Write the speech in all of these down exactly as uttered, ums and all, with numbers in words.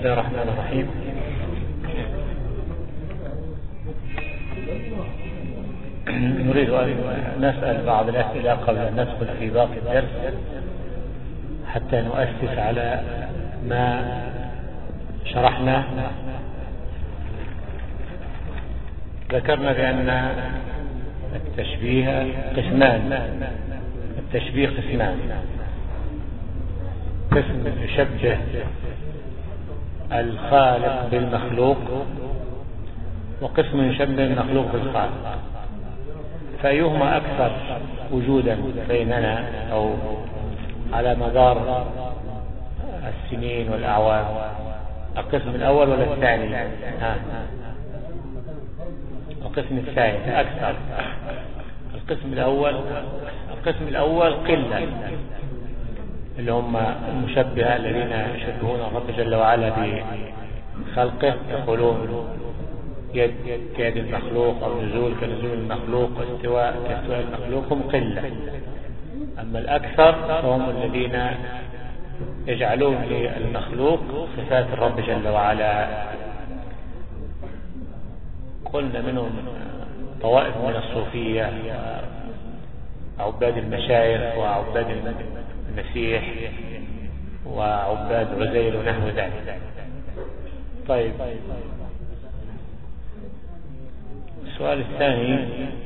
الله الرحمن الرحيم. نريد أن نسأل بعض الأسئلة قبل أن ندخل في باقي الدرس حتى نؤسس على ما شرحنا. ذكرنا بأن التشبيه قسمان، التشبيه قسمان: قسم يشبه الخالق بالمخلوق، وقسم يشبه المخلوق بالخالق. فأيهما أكثر وجودا بيننا أو على مدار السنين والأعوام؟ القسم الأول ولا الثاني؟ ها. القسم الثاني أكثر. القسم الأول القسم الأول قلة، اللي هم المشبهة الذين يشبهون الرب جل وعلا بخلقه، يقولون يد كيد المخلوق، أو نزول كنزول المخلوق، واستواء كاستواء المخلوق، هم قلة. أما الأكثر فهم الذين يجعلون للمخلوق صفات الرب جل وعلا. قلنا منهم طوائف من الصوفية وعباد المشايخ وعباد المسيح وعباد عزير ونحو ذلك. طيب، السؤال الثاني: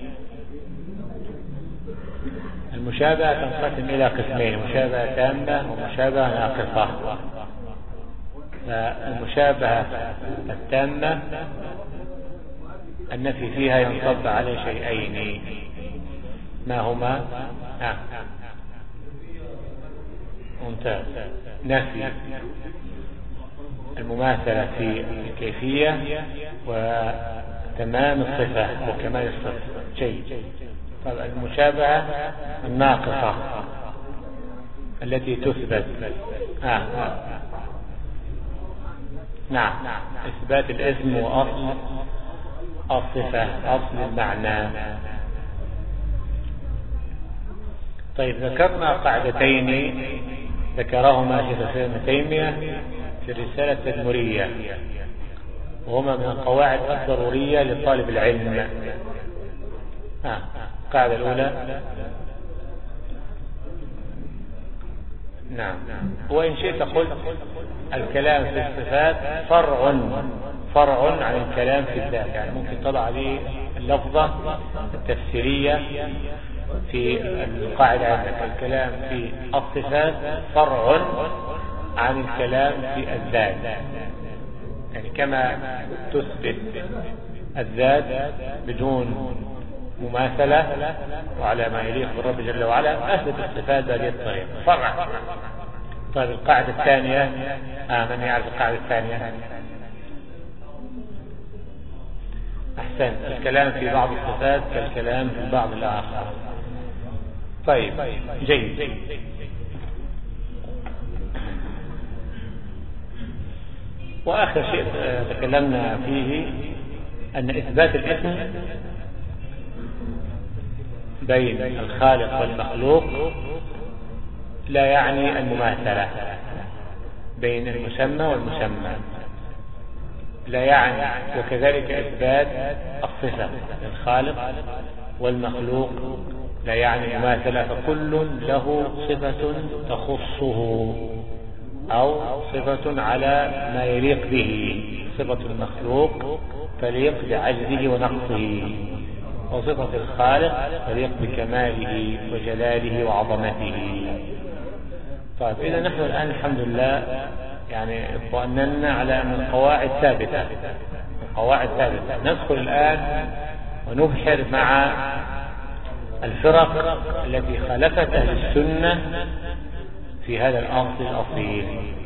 المشابهة تنقسم إلى قسمين: مشابهة تامة ومشابهة ناقصة. فالمشابهة التامة النفي فيها ينصب على شيئين، ما هما؟ آه. ممتاز. نفي المماثلة في الكيفية وتمام الصفة وكمال الصفة. شيء. طيب، المشابهة الناقصة التي تثبت آه. آه. نعم، إثبات الاسم وأصل الصفة، أصل المعنى. طيب، ذكرنا قاعدتين ذكرهما شيخ الإسلام ابن تيمية في الرسالة التدمرية، وهما من القواعد الضرورية لطالب العلم. آه. القاعدة الأولى: نعم، وإن شئت قلت الكلام في الصفات فرع فرع عن الكلام في الذات. يعني ممكن تضع عليه اللفظة التفسيرية في القاعدة عندك: الكلام في الصفات فرع عن الكلام في الذات. يعني كما تثبت الذات بدون مماثلة وعلى ما يليق بالرب جل وعلا، أثبت الصفات بهذه الطريقة فرع. طيب، القاعدة الثانية. آه من يعرف القاعدة الثانية؟ أحسن. الكلام في بعض الصفات كالكلام في بعض الآخر. طيب، جيد. وآخر شيء تكلمنا فيه أن إثبات الاسم بين الخالق والمخلوق لا يعني المماثلة بين المسمى والمسمى، لا يعني، وكذلك إثبات الصفة للخالق والمخلوق لا يعني المماثلة، فكل له صفة تخصه أو صفة على ما يليق به. صفة المخلوق تليق بعجزه ونقصه، وصفة الخالق تليق بكماله وجلاله وعظمته. طيب، إذا نحن الآن الحمد لله يعني اطمئننا على أن القواعد ثابتة، القواعد ثابتة. ندخل الآن ونبحر مع الفرق التي خالفت أهل السنة في هذا الأصل الأصيل.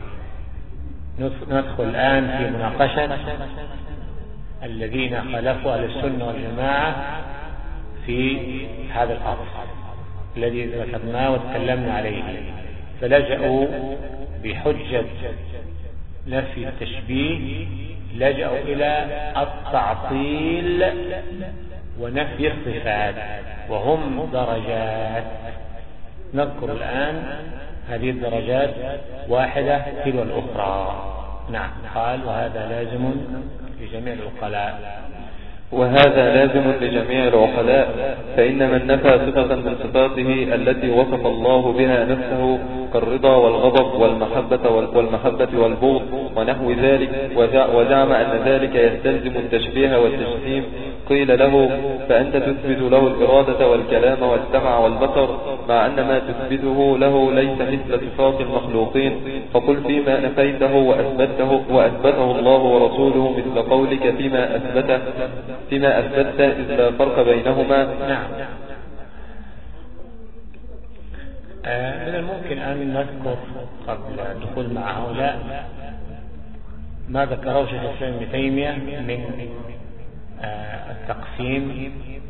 ندخل الآن في مناقشة الذين خالفوا أهل السنة والجماعة في هذا الأصل الذي ذكرناه وتكلمنا عليه. فلجأوا بحجة نفي التشبيه، لجأوا إلى التعطيل ونفي الصفات، وهم درجات. نذكر الآن هذه الدرجات واحدة تلو الأخرى. نعم. قال وهذا لازم لجميع العقلاء. وهذا لازم لجميع العقلاء، فإن من نفى صفة من صفاته التي وصف الله بها نفسه كالرضا والغضب والمحبة والمحبة والبغض ونحو ذلك، وزعم أن ذلك يستلزم التشبيه والتجسيم، قيل له فأنت تثبت له الإرادة والكلام والسمع والبصر، مع أن ما تثبته له ليس مثل صفات المخلوقين، فقل فيما نفيته وأثبته, وأثبته الله ورسوله مثل قولك فيما أثبته فيما أثبت إذ لا فرق بينهما. نعم. آه من الممكن أن نذكر قبل الدخول مع هؤلاء ما ذكره شيخ الإسلام ابن تيمية من آه التقسيم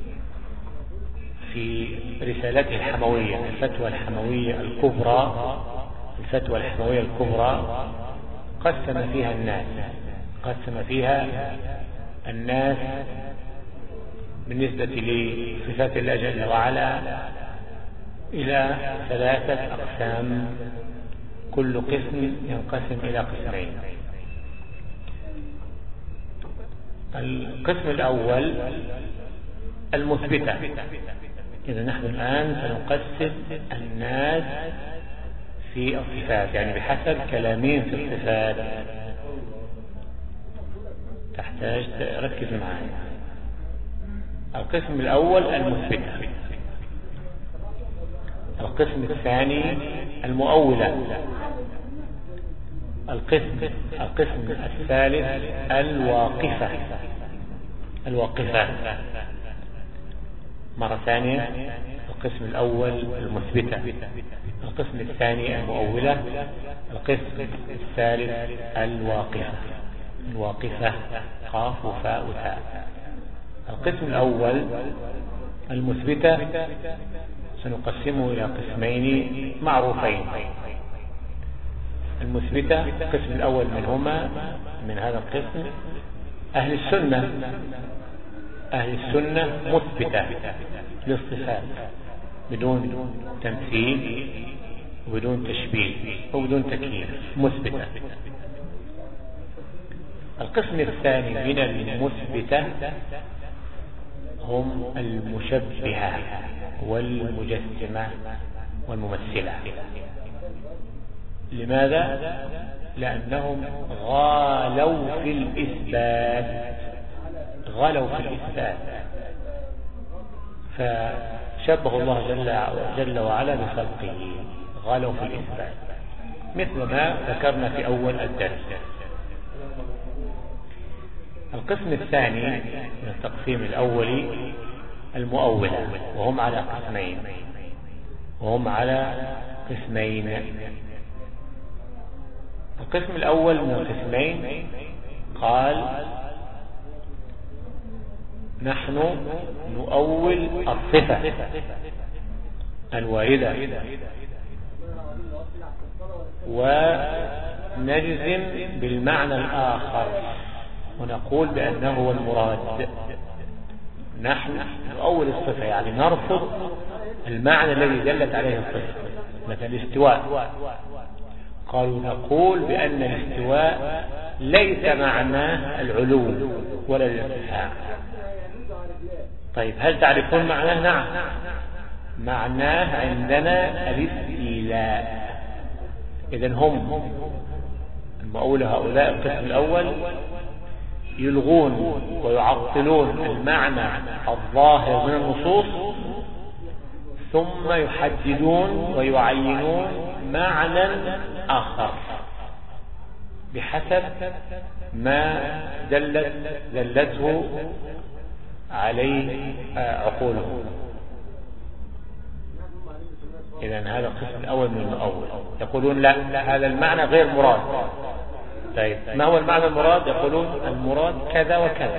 في رسالته الحموية، الفتوى الحموية الكبرى. الفتوى الحموية الكبرى قسم فيها الناس قسم فيها الناس بالنسبة لصفات الله جل وعلا إلى ثلاثة أقسام، كل قسم ينقسم إلى قسمين. القسم الأول المثبتة. إذا نحن الآن سنقسم الناس في الصفات، يعني بحسب كلامين في الصفات، تحتاج تركز معي. القسم الأول المثبتة. القسم الثاني المؤولة. القسم القسم الثالث الواقفة. الواقفة مرة ثانية. القسم الأول المثبتة، القسم الثاني المؤولة، القسم الثالث الواقفة. الواقفة قاف وفاء وتاء. القسم الأول المثبتة سنقسمه إلى قسمين معروفين. المثبتة القسم الأول منهما من هذا القسم أهل السنة. أهل السنة مثبتة للصفات بدون تمثيل وبدون تشبيه وبدون تكييف، مثبتة. القسم الثاني من المثبتة هم المشبهة والمجسمة والممثلة. لماذا؟ لأنهم غالوا في الإثبات غالوا في الإثبات فشبه الله جل, جل وعلا بخلقه، غالوا في الإثبات مثل ما ذكرنا في أول الدرس. القسم الثاني من التقسيم الأولي المؤولة، وهم على قسمين وهم على قسمين القسم الأول من القسمين قال نحن نؤول الصفة الواردة ونجزم بالمعنى الآخر ونقول بأنه هو المراد. نحن نؤول الصفة يعني نرفض المعنى الذي دلت عليه الصفة، مثل الاستواء. قالوا نقول بأن الاستواء ليس معناه العلو ولا الارتفاع. طيب هل تعرفون معناه؟ نعم، معناه عندنا الاستيلاء. إذن هم المؤولة هؤلاء القسم الأول يلغون ويعطلون المعنى الظاهر من النصوص ثم يحددون ويعينون معنى آخر بحسب ما دلت دلته عليه عقولهم. إذن هذا القسم الأول من المؤول يقولون لا، هذا المعنى غير مراد. طيب ما هو المعنى المراد؟ يقولون المراد كذا وكذا.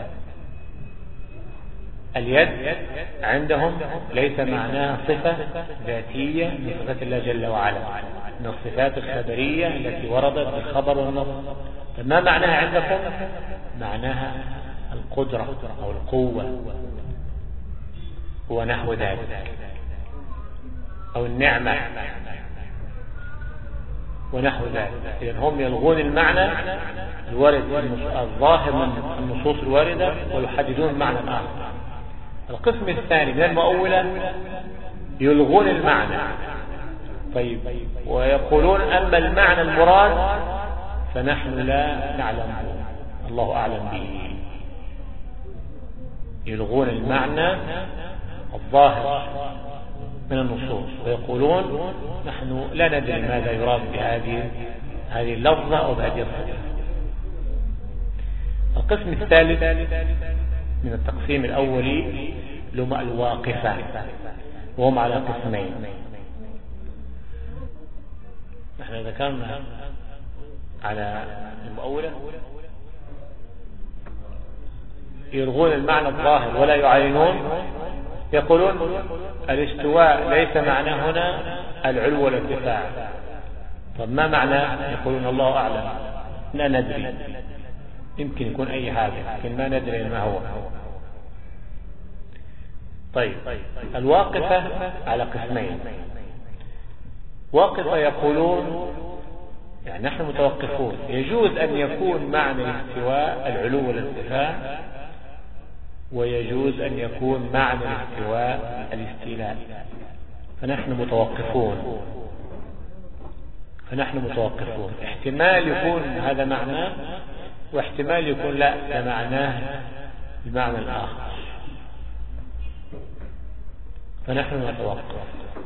اليد عندهم ليس معناها صفة ذاتية من صفات الله جل وعلا، من الصفات الخبرية التي وردت بالخبر والنص. ما معناها عندكم؟ معناها القدرة أو القوة ونحو ذلك، أو النعمة. ونحو ذلك. إذن هم يلغون المعنى الوارد الظاهر من النصوص الواردة ويحددون معنى آخر. القسم الثاني من المؤولة يلغون المعنى، طيب، ويقولون أما المعنى المراد فنحن لا نعلمه، الله أعلم به. يلغون المعنى الظاهر من النصوص ويقولون نحن لا ندري ماذا يراد بهذه هذه اللفظة أو بهذه الصفة. القسم الثالث من التقسيم الأولي لهم الواقفة، وهم على قسمين. نحن ذكرنا على المؤولة يلغون المعنى الظاهر ولا يعينون، يقولون الاستواء ليس معنى هنا العلو والارتفاع. طب ما معنى؟ يقولون الله أعلم، لا ندري، يمكن يكون أي حاجة لكن ما ندري ما هو. طيب، الواقفة على قسمين. واقفة يقولون يعني نحن متوقفون، يجوز أن يكون معنى الاستواء العلو والارتفاع، ويجوز أن يكون معنى الاستواء الاستيلاء، فنحن متوقفون فنحن متوقفون احتمال يكون هذا معناه، واحتمال يكون لا، ده معناه المعنى الآخر، فنحن نتوقف.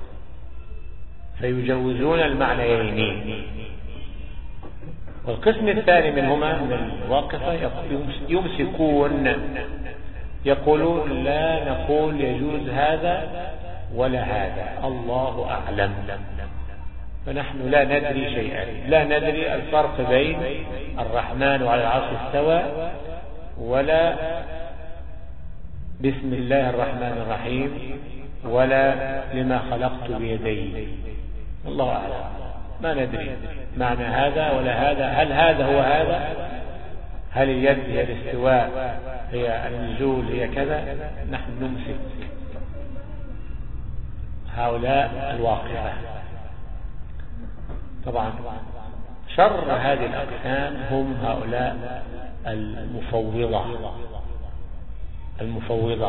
فيجوزون المعنيين. والقسم الثاني منهما من الواقفة يمسكون، يقولون لا نقول يجوز هذا ولا هذا، الله أعلم، فنحن لا ندري شيئا، لا ندري الفرق بين الرحمن وعلى العرش استوى، ولا بسم الله الرحمن الرحيم، ولا لما خلقت بيدي، الله أعلم، ما ندري معنى هذا ولا هذا. هل هذا هو هذا؟ هل اليد هي الاستواء، هي النزول، هي كذا؟ نحن نمسك. هؤلاء الواقفة. طبعا شر هذه الأقسام هم هؤلاء المفوضة المفوضة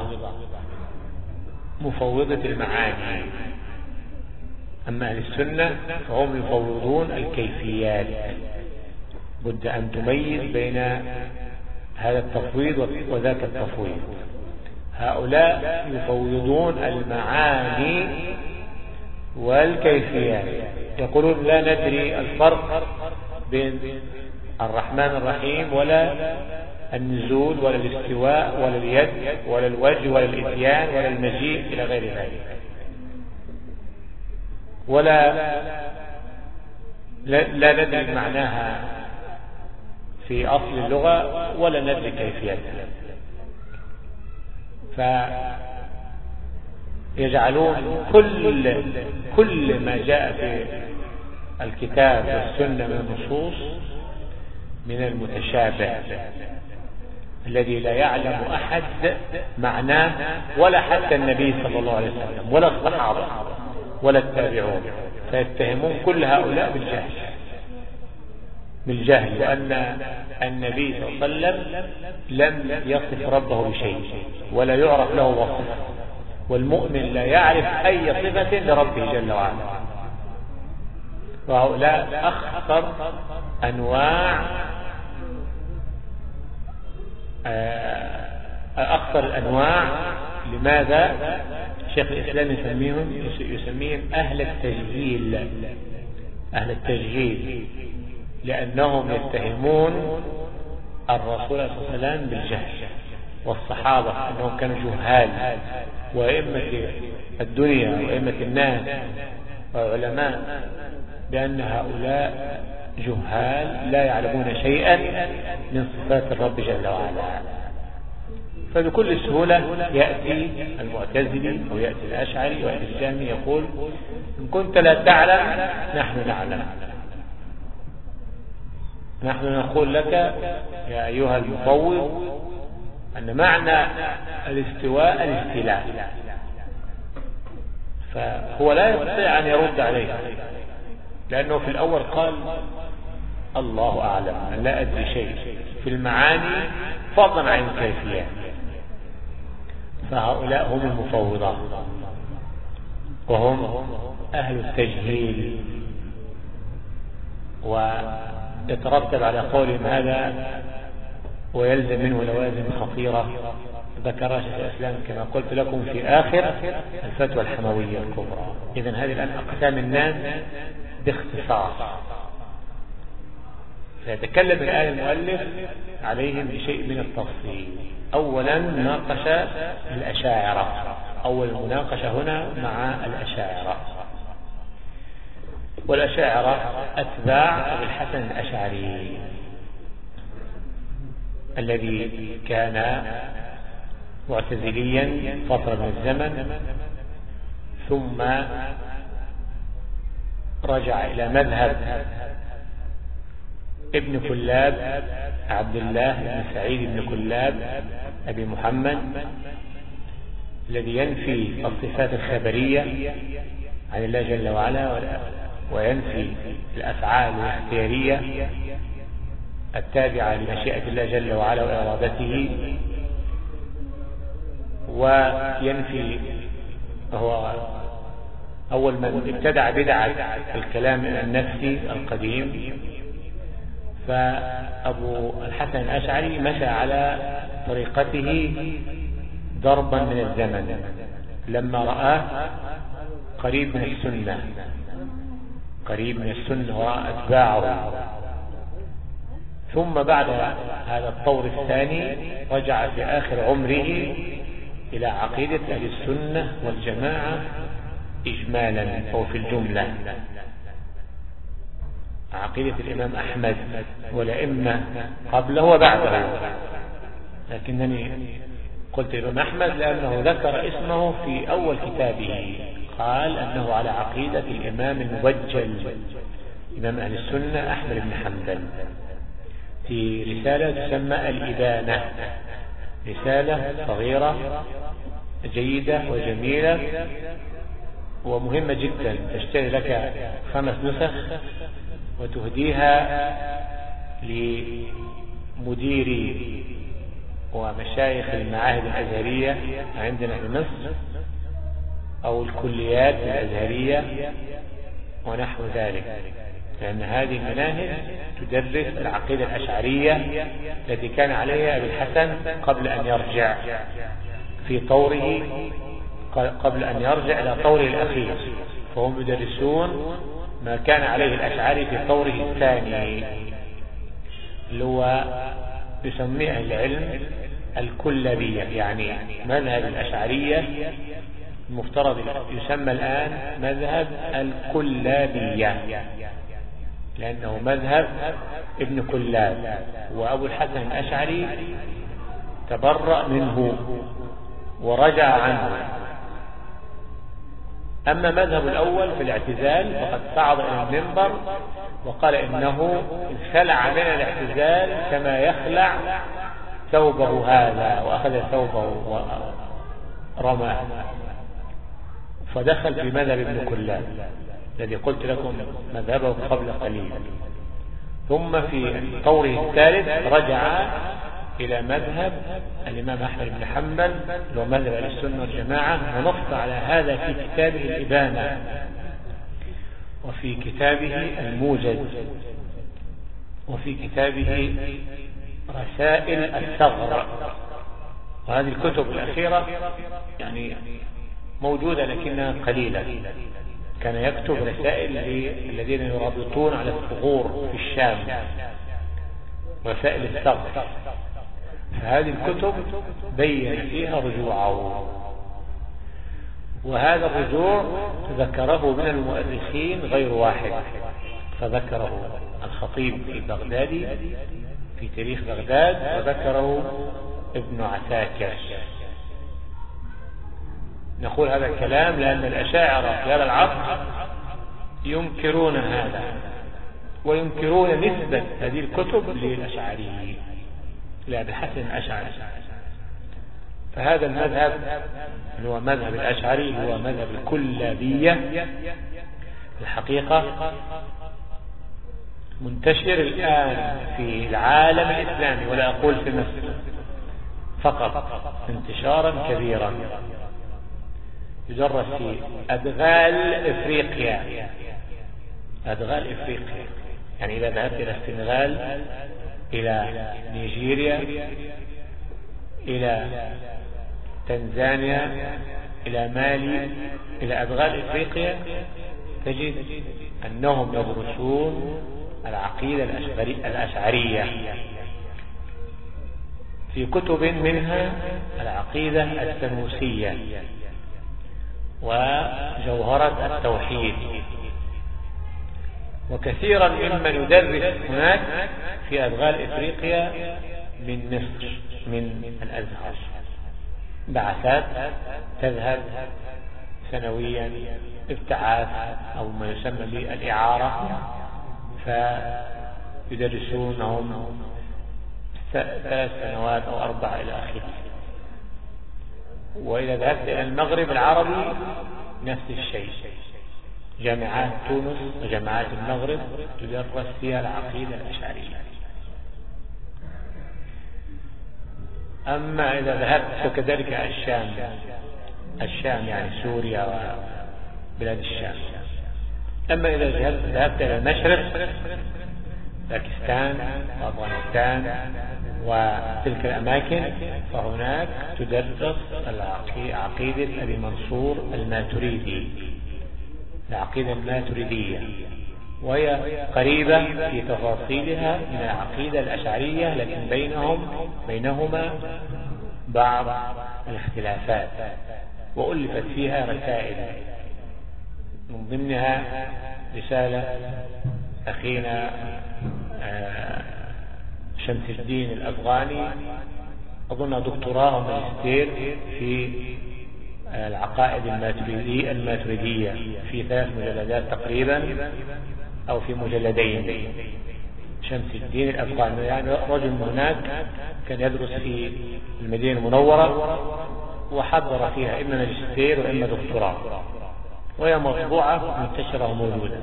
مفوضة المعاني. أما أهل السنة فهم يفوضون الكيفيات. بد أن تميز بين هذا التفويض وذاك التفويض. هؤلاء يفوضون المعاني والكيفيات، يقولون لا ندري الفرق بين الرحمن الرحيم ولا النزول ولا الاستواء ولا اليد ولا الوجه ولا الإتيان ولا المجيء إلى غير ذلك، ولا لا ندري معناها في أصل اللغة ولا ندري كيفيتها. فيجعلون كل كل ما جاء في الكتاب والسنة من النصوص من المتشابه الذي لا يعلم أحد معناه، ولا حتى النبي صلى الله عليه وسلم ولا الصحابة ولا التابعون، فيتهمون كل هؤلاء بالجهل بالجهل لأن النبي صلى الله عليه وسلم لم يصف ربه بشيء ولا يعرف له وصف، والمؤمن لا يعرف أي صفة لربه جل وعلا. وهؤلاء أخطر أنواع أخطر الأنواع. لماذا؟ شيخ الإسلام يسميهم يسميهم أهل التجهيل أهل التجهيل لأنهم يتهمون الرسول صلى الله عليه وسلم بالجهل، والصحابة أنهم كانوا جهال، وأئمة الدنيا وأئمة الناس وعلماء بأن هؤلاء جهال لا يعلمون شيئا من صفات الرب جل وعلا. فبكل سهولة يأتي المعتزلي أو يأتي الأشعري أو يأتي الجهمي يقول إن كنت لا تعلم نحن نعلم، نحن نقول لك يا أيها المفوض أن معنى الاستواء الاستيلاء، فهو لا يستطيع أن يرد عليه لأنه في الأول قال الله أعلم، لا أدري شيء في المعاني فضلا عن الكيفيات. فهؤلاء هم المفوضة، وهم أهل التجهيل، ويترتب على قولهم هذا ويلزم منه لوازم خطيرة ذكرها شيخ الإسلام كما قلت لكم في آخر الفتوى الحموية الكبرى. إذن هذه الآن أقسام الناس باختصار. سيتكلم الآن المؤلف عليهم بشيء من التفصيل. أولا ناقش الأشاعرة، أول المناقشة هنا مع الأشاعرة. والأشاعرة أتباع أبي الحسن الأشعري الذي كان معتزليا فترة من الزمن، ثم رجع إلى مذهب ابن كلاب عبد الله بن سعيد بن كلاب أبي محمد الذي ينفي الصفات الخبرية عن الله جل وعلا، وينفي الأفعال الاختيارية التابعة لمشيئة الله جل وعلا وإرادته، وينفي هو أول من ابتدع بدعة الكلام النفسي القديم. فأبو الحسن الأشعري مشى على طريقته ضربا من الزمن لما رآه قريب من السنة، قريب من السنة ورأى أتباعه. ثم بعد هذا الطور الثاني رجع في آخر عمره إلى عقيدة أهل السنة والجماعة إجمالا أو في الجملة، عقيدة الإمام أحمد والأئمة قبله وبعده. لكنني قلت الإمام أحمد لأنه ذكر اسمه في أول كتابه، قال أنه على عقيدة الإمام المبجل إمام أهل السنة أحمد بن حنبل، في رسالة تسمى الإبانة، رسالة صغيرة جيدة وجميلة ومهمة جدا، تشتري لك خمس نسخ وتهديها لمديري ومشايخ المعاهد الأزهرية عندنا في مصر أو الكليات الأزهرية ونحو ذلك، لأن هذه المناهج تدرس العقيدة الأشعرية التي كان عليها أبي الحسن قبل أن يرجع في طوره، قبل أن يرجع إلى طوره الأخير. فهم يدرسون ما كان عليه الأشعري في طوره الثاني اللي هو يسميه العلم الكلابية، يعني مذهب الأشعرية المفترض يسمى الآن مذهب الكلابية لأنه مذهب ابن كلاب، وأبو الحسن الأشعري تبرأ منه ورجع عنه. أما مذهب الأول في الاعتزال فقد صعد إلى المنبر وقال إنه انخلع من الاعتزال كما يخلع ثوبه هذا، وأخذ ثوبه ورماه، فدخل في مذهب ابن كلاب الذي قلت لكم مذهبه قبل قليل. ثم في طوره الثالث رجع إلى مذهب الإمام أحمد بن حنبل اللي هو مذهب أهل السنة والجماعة، ونص على هذا في كتابه الإبانة وفي كتابه الموجز وفي كتابه رسائل الثغر. وهذه الكتب الأخيرة يعني موجودة لكنها قليلة. كان يكتب رسائل للذين يرابطون على الثغور في الشام، رسائل الثغر. فهذه الكتب بين فيها رجوعه، وهذا الرجوع ذكره من المؤرخين غير واحد، فذكره الخطيب البغدادي في تاريخ بغداد، وذكره ابن عساكر. نقول هذا الكلام لأن الأشاعرة في هذا العصر ينكرون هذا، وينكرون نسبة هذه الكتب للأشعريين لأبي الحسن الأشعري. فهذا المذهب هو مذهب الأشعري، هو مذهب الكلابية الحقيقة، منتشر الآن في العالم الإسلامي، ولا أقول في مصر فقط، انتشارا كبيرا، يدرس في أدغال إفريقيا. أدغال إفريقيا يعني إذا ذهبت إلى السنغال، إلى نيجيريا، إلى تنزانيا، إلى مالي، إلى أدغال إفريقيا، تجد أنهم يدرسون العقيدة الأشعرية في كتب منها العقيدة السنوسية وجوهرة التوحيد. وكثيرا ممن يدرس هناك في أدغال إفريقيا من مصر، من الأزهر، بعثات تذهب سنويا ابتعاث أو ما يسمى بالإعارة، فيدرسونهم ثلاث سنوات أو أربع إلى آخره. وإذا ذهبت إلى المغرب العربي نفس الشيء، جامعات تونس وجامعات المغرب تدرس فيها العقيدة الأشعرية. أما إذا ذهبت وكذلك الشام، الشام يعني سوريا وبلاد الشام. أما إذا ذهبت إلى المشرق، باكستان وأفغانستان وتلك الأماكن، فهناك تدرس عقيدة أبي منصور الماتريدي، العقيدة الماتريدية، وهي قريبة في تفاصيلها من العقيدة الأشعرية، لكن بينهم بينهما بعض الاختلافات، وألفت فيها رسائل، من ضمنها رسالة أخينا شمس الدين الأفغاني، أظن دكتوراه وماجستير في العقائد الماتريدية الماتريدية في ثلاث مجلدات تقريبا أو في مجلدين. شمس الدين الأفغاني يعني رجل هناك كان يدرس في المدينة المنورة وحضر فيها إما ماجستير وإما دكتوراه، وهي مطبوعة منتشرة وموجودة.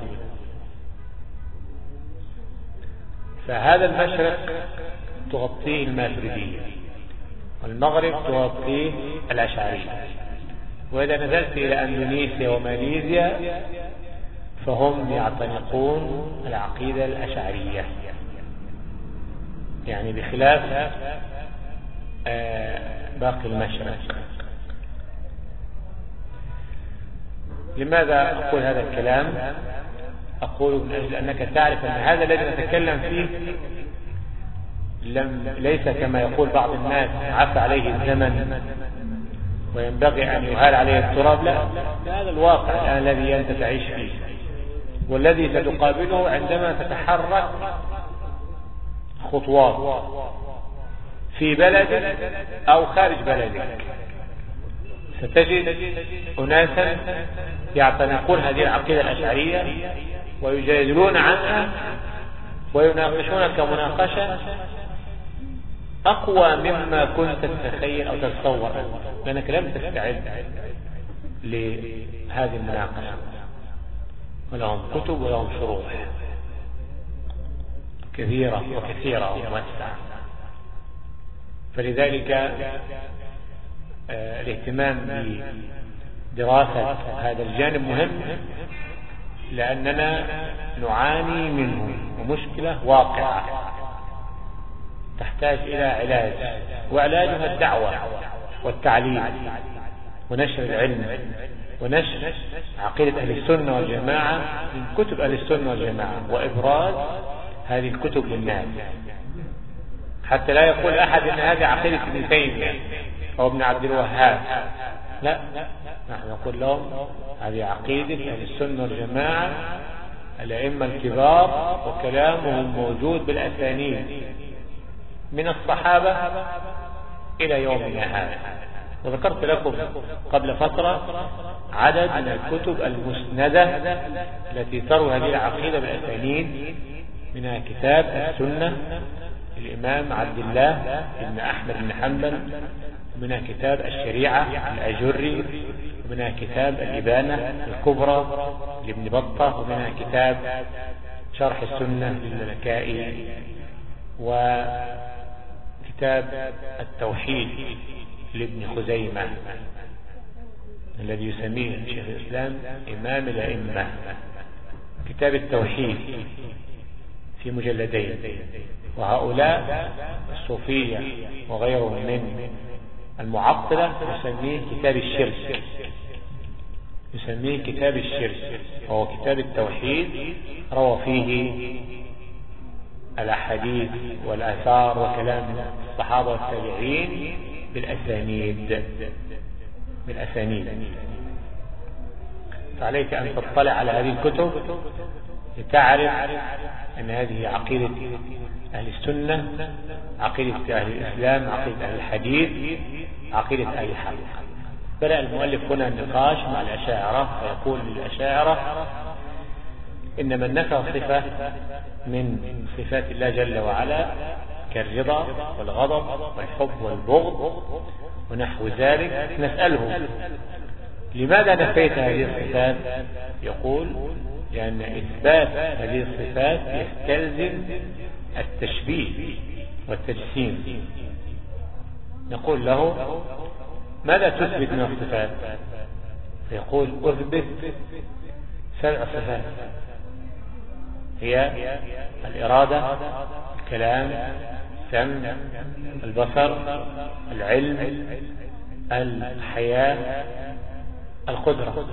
فهذا المشرق تغطيه الماتريدية، والمغرب تغطيه الأشعرية. وإذا نزلت إلى أندونيسيا وماليزيا فهم يعتنقون العقيدة الأشعرية، يعني بخلاف باقي المشرق. لماذا أقول هذا الكلام؟ أقول من أجل أنك تعرف أن هذا الذي نتكلم فيه لم ليس كما يقول بعض الناس عفى عليه الزمن وينبغي أن يهال عليه التراب. لا، هذا الواقع الآن الذي أنت تعيش فيه، والذي ستقابله عندما تتحرك خطوات في بلدك أو خارج بلدك. ستجد أناسا يعتنقون هذه العقيدة الأشعرية ويجادلون عنها ويناقشونك مناقشة أقوى مما كنت تتخيل أو تتصور، لأنك لم تستعد لهذه المناقشة، ولهم كتب ولهم شروح كثيرة وكثيرة وموسعة. فلذلك آه الاهتمام بدراسة هذا الجانب مهم، لأننا نعاني منه، ومشكلة واقعة تحتاج إلى علاج، وعلاجها الدعوة والتعليم ونشر العلم ونشر عقيدة أهل السنة والجماعة من كتب أهل السنة والجماعة، وإبراز هذه الكتب للناس، حتى لا يقول أحد أن هذه عقيدة ابن تيمية أو ابن عبد الوهاب. لا، نحن نقول لهم هذه عقيدة أهل السنة والجماعة، الأئمة الكبار، وكلامهم موجود بالأسانيد من الصحابة إلى يومنا هذا. وذكرت لكم قبل فترة عدد من الكتب المسندة التي تروي هذه العقيدة بالأسانيد، منها كتاب السنة الإمام عبد الله بن أحمد بن حنبل، ومنها كتاب الشريعة الأجري، ومنها كتاب الإبانة الكبرى لابن بطة، ومنها كتاب شرح السنة لللكائي، وكتاب التوحيد لابن خزيمة الذي يسميه شيخ الإسلام إمام الأئمة، كتاب التوحيد في مجلدين. وهؤلاء الصوفية وغيرهم من المعطلة يسميه كتاب الشرك، يسميه كتاب الشرك، وهو كتاب التوحيد روى فيه الأحاديث والآثار وكلام الصحابة والتابعين بالأسانيد بالأسانيد فعليك أن تطلع على هذه الكتب لتعرف أن هذه عقيدة أهل السنة، عقيدة أهل الإسلام، عقيدة أهل الحديث، عقيدة أهل الحق. بدأ المؤلف هنا النقاش مع الأشاعرة فيقول للأشاعرة إن من نفى صفة من صفات الله جل وعلا كالرضا والغضب والحب والبغض ونحو ذلك نسأله لماذا نفيت هذه الصفات؟ يقول لأن إثبات هذه الصفات يستلزم التشبيه والتجسيم. نقول له ماذا تثبت من الصفات؟ فيقول أثبت سبع صفات هي الإرادة، الكلام، السمع، البصر، العلم، الحياة، القدرة.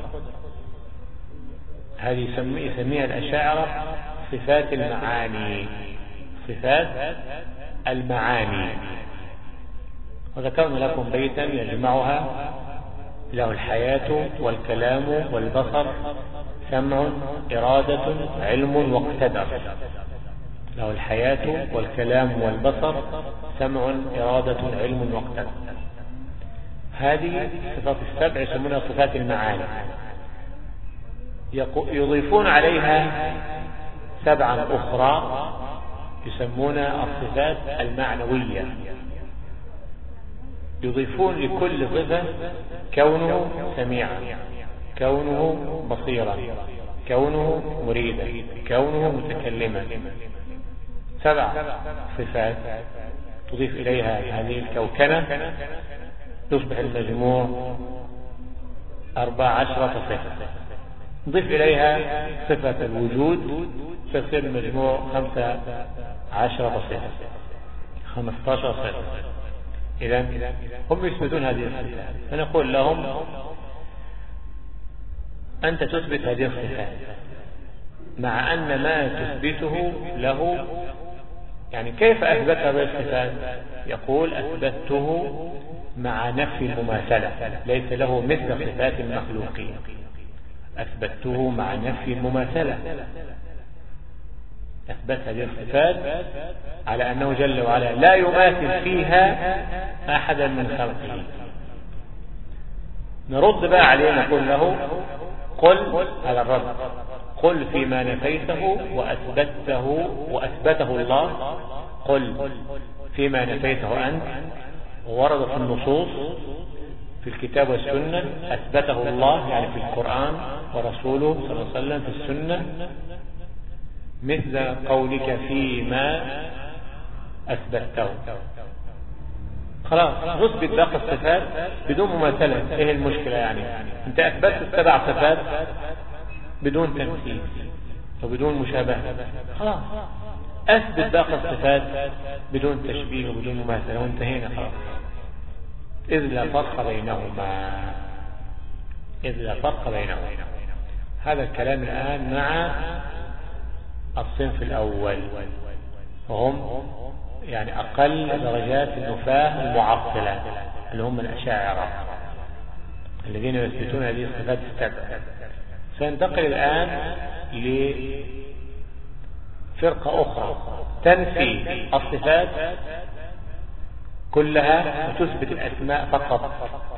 هذه يسميها الأشاعرة صفات المعاني، صفات المعاني. وذكرنا لكم بيتا يجمعها: له الحياة والكلام والبصر، سمع، إرادة، علم، واقتدر. له الحياة والكلام والبصر، سمع، إرادة، علم، واقتدر. هذه الصفات السبع يسمونها صفات المعاني، يضيفون عليها سبعا أخرى يسمونها الصفات المعنوية. يضيفون لكل صفة كونه سميعا، كونه بصيرا، كونه مريدا، كونه متكلما. سبع صفات تضيف إليها هذه الكوكنة تصبح المجموع أربع عشرة صفة. نضيف إليها صفة الوجود تصير المجموع خمسة عشرة صفة، خمسة عشر صفة. إذن هم يثبتون هذه الصفات، فنقول لهم أنت تثبت هذه الصفات مع أن ما تثبته له، يعني كيف أثبت هذه الصفات؟ يقول أثبته مع نفي المماثلة، ليس له مثل صفات المخلوقين. أثبته مع نفي المماثلة، أثبت هذه الصفات على أنه جل وعلا لا يماثل فيها أحدا من خلقه. نرد بقى عليه نقول له قل على الرد، قل فيما نفيته وأثبته وأثبته الله، قل فيما نفيته أنت ورد في النصوص في الكتاب والسنة، أثبته الله يعني في القرآن ورسوله صلى الله عليه وسلم في السنة، مثل قولك فيما أثبته. خلاص نثبت باقي الصفات بدون مماثلة. ايه المشكلة يعني؟ انت أثبتت السبع صفات بدون تمثيل وبدون مشابهة، خلاص أثبت باقي الصفات بدون تشبيه وبدون مماثلة وانتهينا خلاص. إذ لا فرق بينهما، إذ لا فرق بينهما. هذا الكلام الآن مع الصنف الأول، وهم يعني أقل درجات النفاة المعطلة اللي هم الأشاعرة الذين يثبتون هذه الصفات السبع. سننتقل الآن لفرقة أخرى تنفي الصفات كلها وتثبت الأسماء فقط،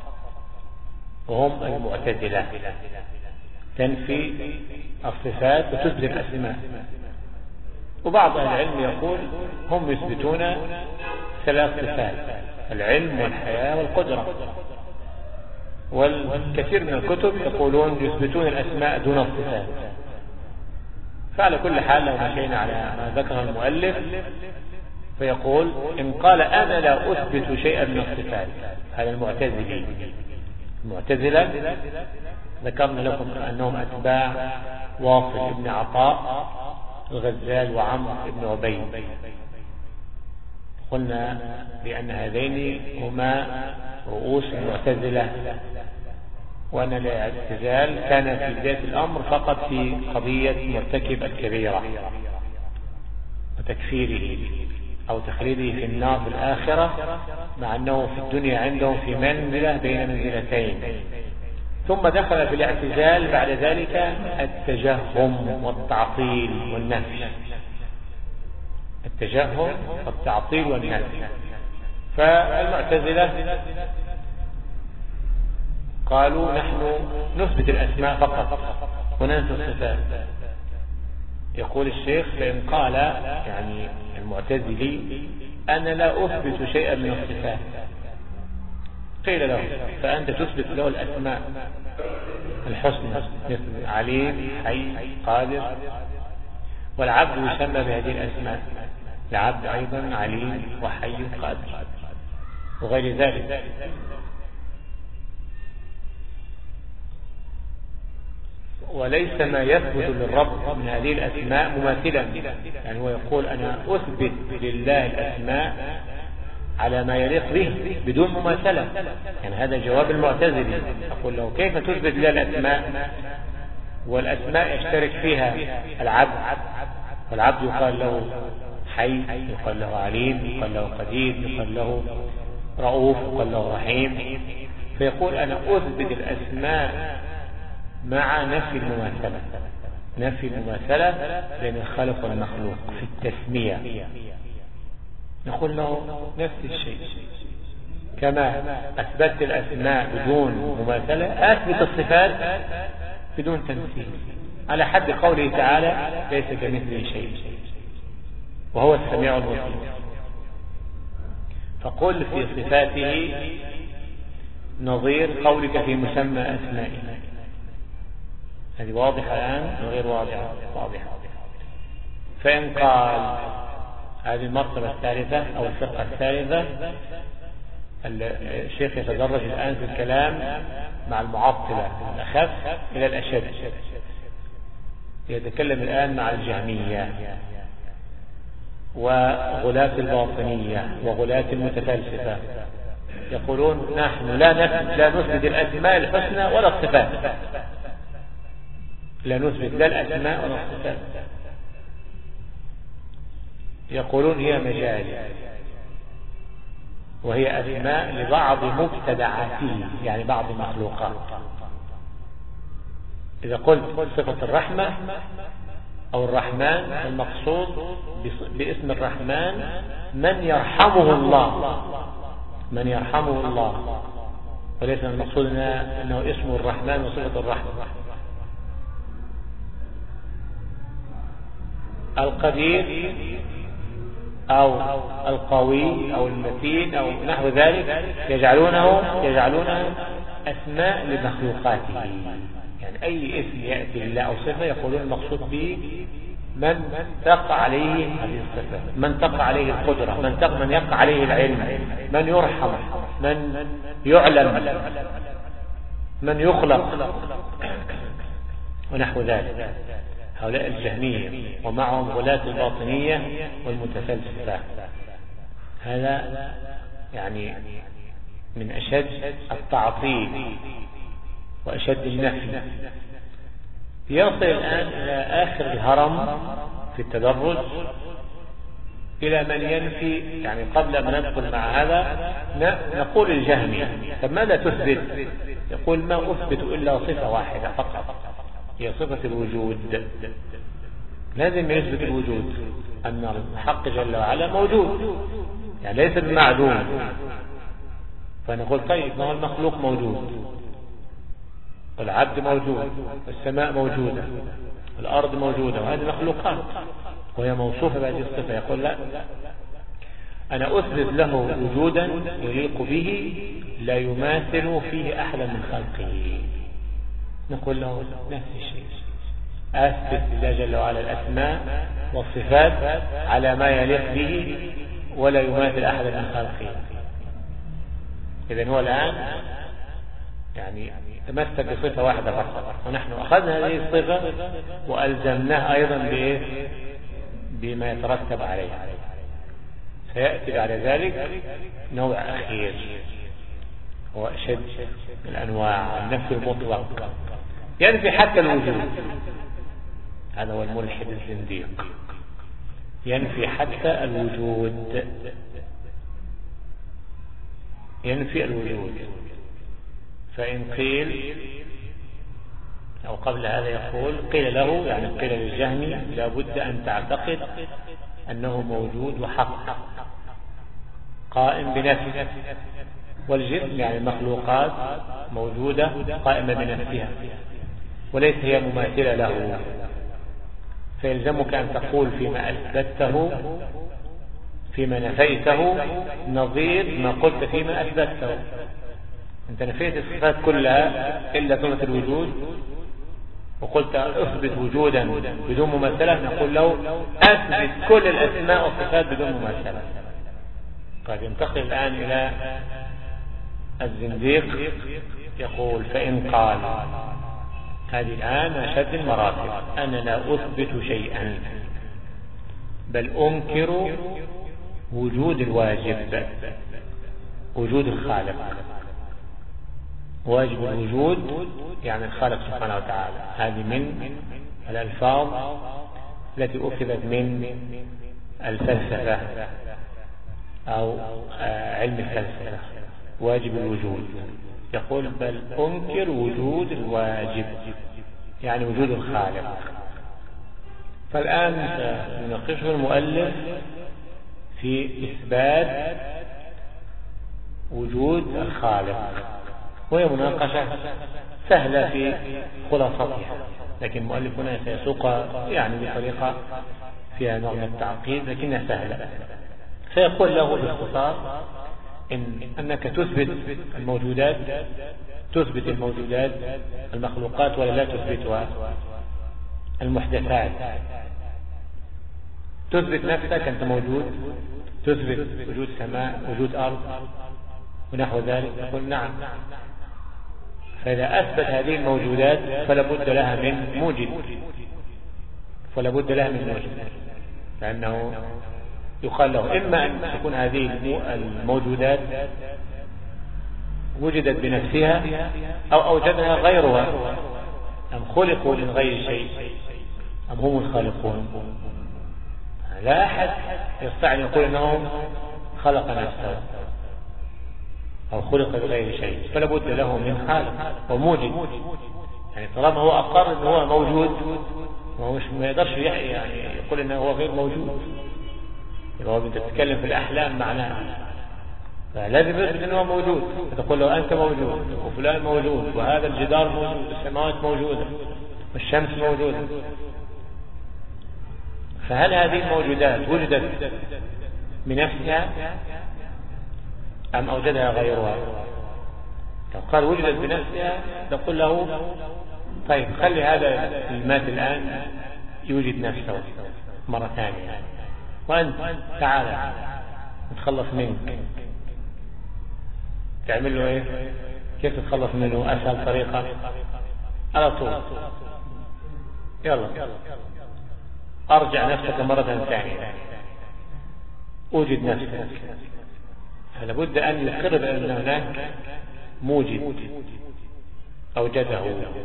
وهم المعتزلة. تنفي الصفات وتثبت الأسماء. وبعض أهل العلم يقول هم يثبتون ثلاث صفات: العلم والحياة والقدرة. والكثير من الكتب يقولون يثبتون الأسماء دون الصفات. فعلى كل حال لو مشينا على ما ذكر المؤلف فيقول إن قال أنا لا أثبت شيئا من الصفات، هذا المعتزلي. المعتزلة ذكرنا لكم أنهم أتباع واصل بن عطاء الغزال وعمرو بن عبيد. قلنا بأن هذين هما رؤوس المعتزلة، وأن الاعتزال كان في بداية الأمر فقط في قضية مرتكب الكبيرة وتكفيره أو تخليده في النار في الآخرة، مع أنه في الدنيا عندهم في منزلة بين منزلتين. ثم دخل في الاعتزال بعد ذلك التجهم والتعطيل والنفي. التجهم والتعطيل والنفي. فالمعتزلة قالوا نحن نثبت الأسماء فقط وننفي الصفات. يقول الشيخ فإن قال يعني المعتزلي أنا لا أثبت شيئا من الصفات، قيل له فأنت تثبت له الأسماء الحسنى مثل عليم حي قادر، والعبد يسمى بهذه الأسماء، العبد أيضا عليم وحي قادر وغير ذلك. وليس ما يثبت للرب من هذه الأسماء مماثلا، يعني هو يقول أنا أثبت لله الأسماء على ما يليق به بدون مماثلة. يعني هذا جواب المعتزلي. أقول له كيف تثبت لله الأسماء والأسماء يشترك فيها العبد، والعبد يقال له حي، يقال له عليم، يقال له قدير، يقال له رؤوف، يقال له رحيم. فيقول أنا أثبت الأسماء مع نفي المماثلة، نفي المماثلة بين الخالق والمخلوق في التسمية. نقول له نفس الشيء، كما أثبت الأسماء بدون مماثلة أثبت الصفات بدون تمثيل، على حد قوله تعالى ليس كمثله شيء وهو السميع البصير. فقل في صفاته نظير قولك في مسمى أسمائه. هذه واضحة الآن غير واضحة؟ واضحة. فإن قال هذه المرتبة الثالثة أو الفرقة الثالثة، الشيخ يتدرج الآن في الكلام مع المعطلة من الأخف إلى الأشد. يتكلم الآن مع الجهمية وغلاة الباطنية وغلاة المتفلسفة. يقولون نحن لا نثبت لا نثبت الأسماء الحسنى ولا الصفات، لا نثبت لا الأسماء ولا الصفات. يقولون هي مجاز، وهي أسماء لبعض مبتدعاته، يعني بعض المخلوقات. إذا قلت صفة الرحمة أو الرحمن، المقصود باسم الرحمن من يرحمه الله، من يرحمه الله، وليس المقصود أنه اسم الرحمن وصفة الرحمة. القدير أو القوي أو المتين أو نحو ذلك يجعلونه يجعلونه أسماء لمخلوقاته. يعني أي اسم يأتي لله أو صفة يقولون المقصود به من تقع عليه هذه الصفة، من تقع عليه القدرة، من تقع من يقع عليه العلم، من يرحم، من يعلم، من يخلق ونحو ذلك. هؤلاء الجهمية ومعهم غلاة الباطنية والمتفلسفة. هذا يعني من أشد التعطيل وأشد النفي. يصل الآن إلى آخر الهرم في التدرج إلى من ينفي. يعني قبل ما ندخل مع هذا نقول الجهمي طب ماذا تثبت؟ يقول ما أثبت إلا صفة واحدة فقط، هي صفة الوجود. لازم يثبت الوجود، أن الحق جل وعلا موجود، يعني ليس بمعدوم. فنقول طيب ما هو المخلوق موجود، والعبد موجود، والسماء موجودة، والأرض موجودة، وهذه مخلوقات وهي موصوفة بهذه الصفة. يقول لا، أنا أثبت له وجودا يليق به لا يماثل فيه أحدا من خلقه. نقول له نفس الشيء، أثبت لله جل وعلا الأسماء والصفات على ما يليق به ولا يماثل أحد من خلقه. إذن هو الآن يعني تمسك بصفة واحدة فقط، ونحن أخذنا هذه الصفة وألزمناه أيضا بإيه؟ بما يترتب عليه. سيأتي بعد ذلك نوع أخير هو أشد الأنواع، النفي المطلق، ينفي حتى الوجود. هذا هو الملحد الزنديق، ينفي حتى الوجود، ينفي الوجود. فإن قيل أو قبل هذا يقول قيل له، يعني قيل للجهمي لابد أن تعتقد أنه موجود وحق قائم بنفسه، والجسم يعني المخلوقات موجودة قائمة بنفسها وليس هي مماثلة له. فيلزمك أن تقول فيما أثبته فيما نفيته نظير ما قلت فيما أثبته. أنت نفيت الصفات كلها إلا صفة الوجود وقلت أثبت وجودا بدون مماثلة، نقول له أثبت كل الأسماء والصفات بدون مماثلة. طيب ينتقل الآن إلى الزنديق، يقول فإن قال، هذه الآن أشد المراتب، أنا لا أثبت شيئا بل أنكر وجود الواجب، وجود الخالق. واجب الوجود يعني الخالق سبحانه وتعالى. هذه من الألفاظ التي أخذت من الفلسفة أو علم الفلسفة. واجب الوجود، يقول بل أنكر وجود الواجب يعني وجود الخالق. فالآن نناقشه المؤلف في إثبات وجود الخالق، وهي مناقشة سهلة في خلاصتها، لكن المؤلف هنا سيسوقها يعني بطريقة فيها نوع من التعقيد لكنها سهلة. فيقول له باختصار إن أنك تثبت الموجودات، تثبت الموجودات المخلوقات ولا لا تثبتها؟ المحدثات. تثبت نفسك أنت موجود، تثبت وجود سماء وجود أرض ونحو ذلك، يقول نعم. فإذا أثبت هذه الموجودات فلا بد لها من موجد، فلا بد لها من موجد، لأنه يقال له إما أن تكون هذه الموجودات وجدت بنفسها أو أوجدها غيرها، أم خلقوا من غير شيء أم هم الخالقون. لا أحد يستطيع أن يقول أنه خلق نفسه أو خلق بغير شيء، فلا بد له من خالق وموجد. يعني طالما هو أقر أنه هو موجود، وهو مش ما يقدرش يعني يقول أنه هو غير موجود. يبقى هو بتتكلم في الأحلام معناها، فلازم يثبت أنه موجود. فتقول له أنت موجود وفلان موجود وهذا الجدار موجود والسماوات موجودة والشمس موجودة. فهل هذه الموجودات وجدت بنفسها أم أوجدها غيرها؟ لو قال وجدت بنفسها تقول له طيب خلي هذا المات الآن يوجد نفسه مرة ثانية، وأنت تعالى نتخلص منك. تعمل له إيه؟ كيف تتخلص منه؟ أسهل طريقة على طول، يلا أرجع نفسك مرة ثانية، أوجد نفسك. فلابد أن يقر بأن هناك موجد أوجده،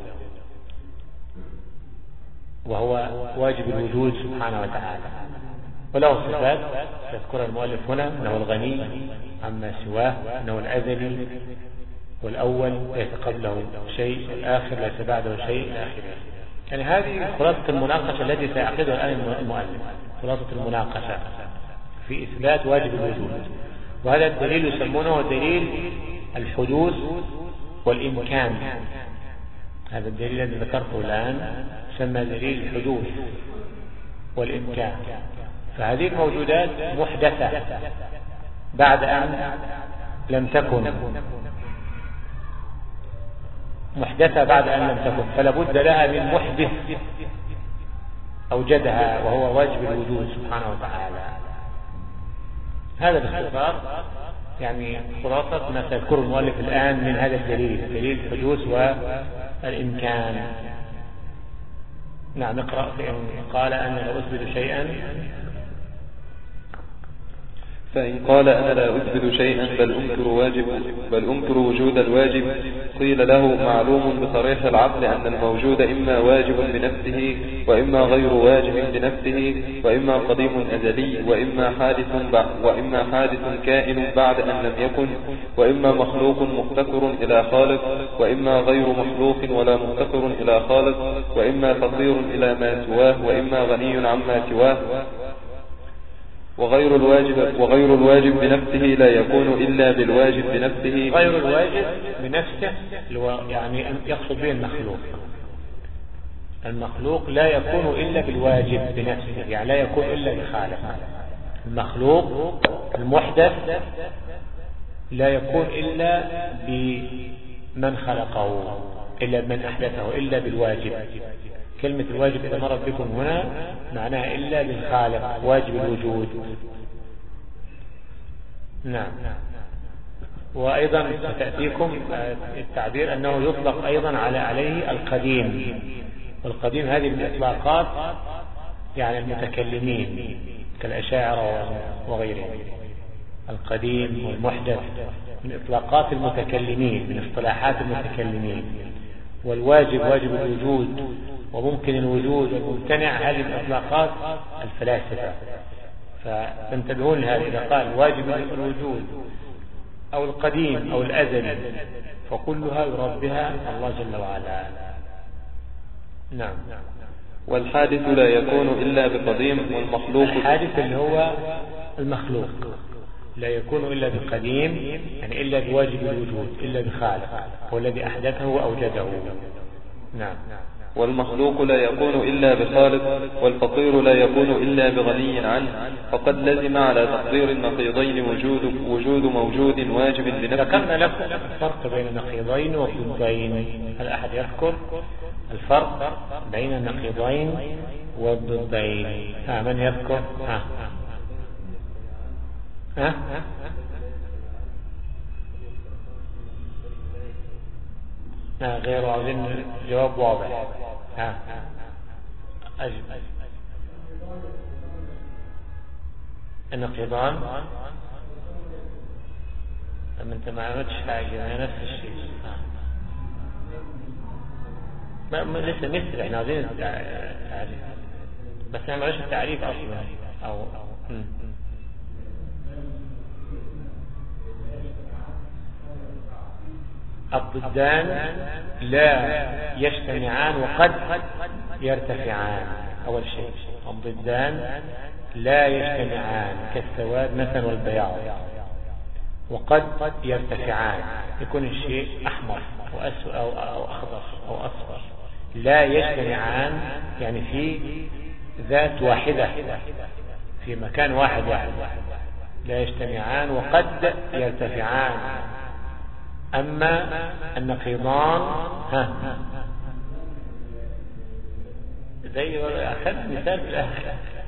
وهو واجب الوجود سبحانه وتعالى، وله صفات يذكرها المؤلف هنا، أنه الغني عما سواه، أنه الأزلي والأول ليس قبله شيء، والآخر ليس بعده شيء إلى آخره. يعني هذه خلاصة المناقشة التي سيعقدها الآن المؤلف، خلاصة المناقشة في إثبات واجب الوجود. وهذا الدليل يسمونه دليل الحدوث والإمكان. هذا الدليل الذي ذكرته الآن يسمى دليل الحدوث والإمكان. فهذه الموجودات محدثة بعد أن لم تكن، محدثة بعد أن لم تكن، فلا بد لها من محدث أوجدها وهو واجب الوجود سبحانه وتعالى. هذا باختصار يعني خلاصة ما سيذكره المؤلف الآن من هذا الدليل، دليل الحدوث والإمكان. نعم نقرأ. فإن قال أنا لا أثبت شيئا فإن قال أنا لا أثبت شيئا بل أنكر واجب بل أنكر وجود الواجب قيل له معلوم بصريح العقل أن الموجود إما واجب بنفسه وإما غير واجب بنفسه، وإما قديم أزلي وإما حادث وإما حادث كائن بعد أن لم يكن، وإما مخلوق مفتقر إلى خالق، وإما غير مخلوق ولا مفتقر إلى خالق، وإما فقير إلى ما سواه، وإما غني عما سواه. وغير الواجب وغير الواجب بنفسه لا يكون إلا بالواجب بنفسه. غير الواجب بنفسه يعني يقصد به المخلوق. المخلوق لا يكون إلا بالواجب بنفسه، يعني لا يكون إلا بخالق. المخلوق المحدث لا يكون إلا بمن خلقه، إلا بمن أحدثه، إلا بالواجب. كلمة الواجب إذا مرت بكم هنا معناها إلا بالخالق، واجب الوجود. نعم. وأيضا ستأتيكم التعبير أنه يطلق أيضا على عليه القديم. والقديم هذه من إطلاقات يعني المتكلمين كالأشاعرة وغيرهم. القديم والمحدث من إطلاقات المتكلمين، من اصطلاحات المتكلمين. والواجب واجب الوجود وممكن الوجود والممتنع هذه الإطلاقات الفلاسفة. فانتبهون لهذا، إذا قال واجب الوجود أو القديم أو الأزلي فكلها يراد بها الله جل وعلا. نعم. والحادث لا يكون إلا بقديم، والمخلوق الحادث اللي هو المخلوق لا يكون إلا بقديم، يعني إلا بواجب الوجود، إلا بخالق هو الذي أحدثه وأوجده. نعم. والمخلوق لا يكون إلا بخالق، والفقير لا يكون إلا بغني عنه، فقد لزم على تقدير النقيضين وجود وجود موجود واجب بنفسه. ذكرنا لكم الفرق بين النقيضين والضدين. هل أحد يذكر الفرق بين النقيضين والضدين؟ ها من يذكر؟ ها ها ها غير عاوزين جواب واضح. ها أجل النقيضان. أما أنت ما عملتش حاجة، نفس الشيء. ما ما لسه مثل احنا عاوزين التعريف، بس احنا ما عملناش التعريف أصلا. أو م. الضدان لا يجتمعان وقد يرتفعان. أول شيء الضدان لا يجتمعان كالسواد مثلا والبياض، وقد يرتفعان يكون الشيء أحمر أو, أو أخضر أو أصفر. لا يجتمعان يعني في ذات واحدة في مكان واحد واحد لا يجتمعان وقد يرتفعان. أما النقيضان ها زي أخذت مثال في الآخر.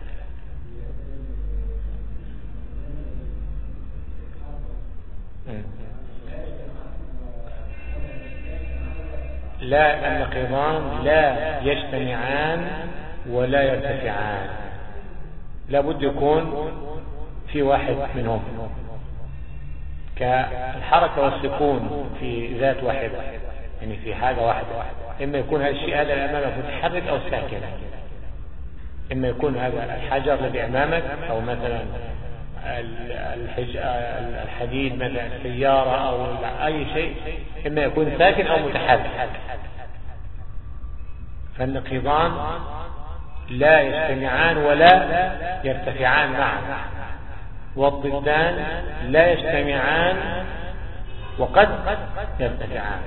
لا النقيضان لا يجتمعان ولا يرتفعان، لابد يكون في واحد منهم، كالحركة والسكون في ذات واحدة، يعني في حاجة واحدة. إما يكون هذا الشيء هذا الأمامك متحرك أو ساكن، إما يكون هذا الحجر الذي أمامك أو مثلا الحديد مثلا السيارة أو أي شيء، إما يكون ساكن أو متحرك. فالنقيضان لا يجتمعان ولا يرتفعان معا، والضدان لا يجتمعان وقد يرتفعان.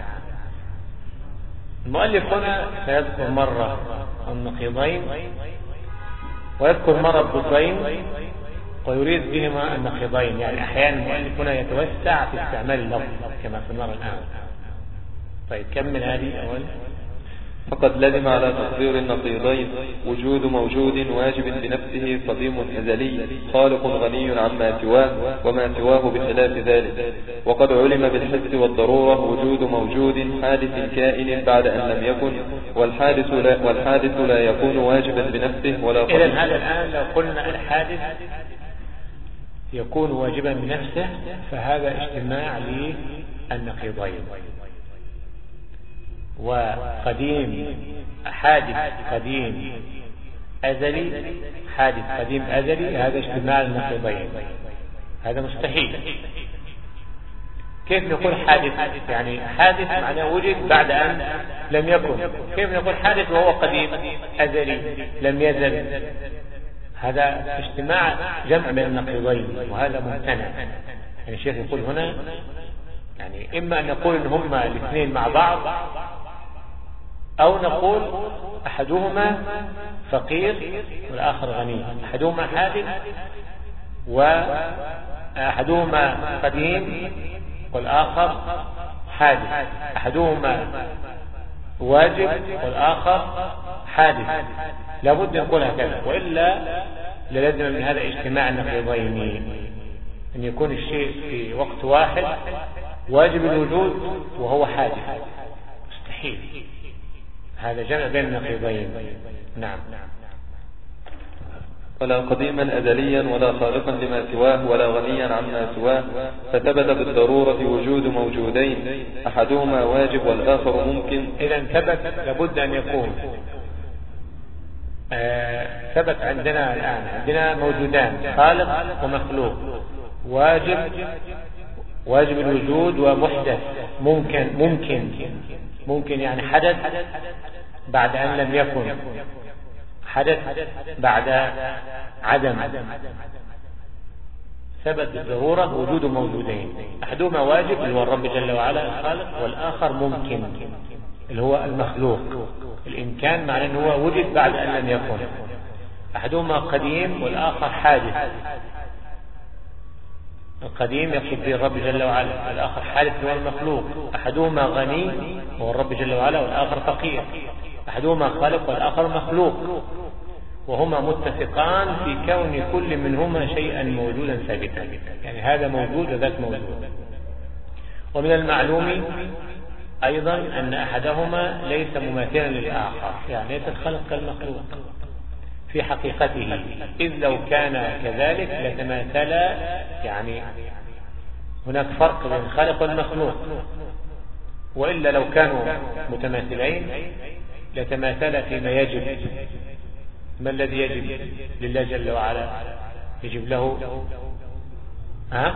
المؤلف هنا سيذكر مرة النقيضين ويذكر مرة الضدين ويريد بهما النقيضين. يعني أحيانا المؤلف هنا يتوسع في استعمال اللفظ كما سنرى الآن. طيب كمل هذه أول. فقد لزم على تقدير النقيضين وجود موجود واجب بنفسه قديم أزلي خالق غني عما سواه وما سواه بخلاف ذلك. وقد علم بالحس والضرورة وجود موجود حادث كائن بعد أن لم يكن، والحادث لا, والحادث لا يكون واجبا بنفسه ولا قديم. إذن هذا الآن لو قلنا الحادث يكون واجبا بنفسه فهذا اجتماع للنقيضين. وقديم حادث قديم أزلي حادث قديم أزلي هذا اجتماع النقيضين، هذا مستحيل. كيف نقول حادث؟ يعني حادث معناه وجد بعد أن لم يكن. كيف نقول حادث وهو قديم أزلي لم يزل؟ هذا اجتماع جمع بين النقيضين وهذا ممتنع. يعني الشيخ يقول هنا يعني إما أن نقول إن هما الاثنين مع بعض، أو نقول أحدهما فقير والآخر غني، أحدهما حادث وأحدهما قديم والآخر حادث، أحدهما واجب والآخر حادث. لابد نقول هكذا، وإلا للازم من هذا اجتماع النقيضين، أن يكون الشيء في وقت واحد واجب الوجود وهو حادث، مستحيل. هذا جمع بين النقيضين. نعم. ولا قديما أزليا ولا خالقا لما سواه ولا غنيا عما سواه، فثبت بالضرورة وجود موجودين أحدهما واجب والآخر ممكن. إذا ثبت لابد أن يكون آه ثبت عندنا الآن عندنا موجودان خالق ومخلوق، واجب واجب الوجود ومحدث ممكن ممكن ممكن يعني حدث بعد أن لم يكن، حدث بعد عدم. ثبت بالضرورة وجود موجودين، أحدهما واجب اللي هو الرب جل وعلا الخالق، والآخر ممكن اللي هو المخلوق. الإمكان معناه أنه هو وجد بعد أن لم يكن. أحدهما قديم والآخر حادث. القديم يقصد به الرب جل وعلا، الآخر حادث هو المخلوق. أحدهما غني هو الرب جل وعلا والآخر فقير. أحدهما خالق والآخر مخلوق، وهما متفقان في كون كل منهما شيئا موجودا ثابتا. يعني هذا موجود وذاك موجود. ومن المعلوم أيضا أن أحدهما ليس مماثلا للآخر، يعني ليس الخلق كالمخلوق في حقيقته، إذ لو كان كذلك لتماثلا. يعني هناك فرق بين الخالق والمخلوق، وإلا لو كانوا متماثلين لتماثلا فيما يجب. ما الذي يجب لله جل وعلا؟ يجب له ها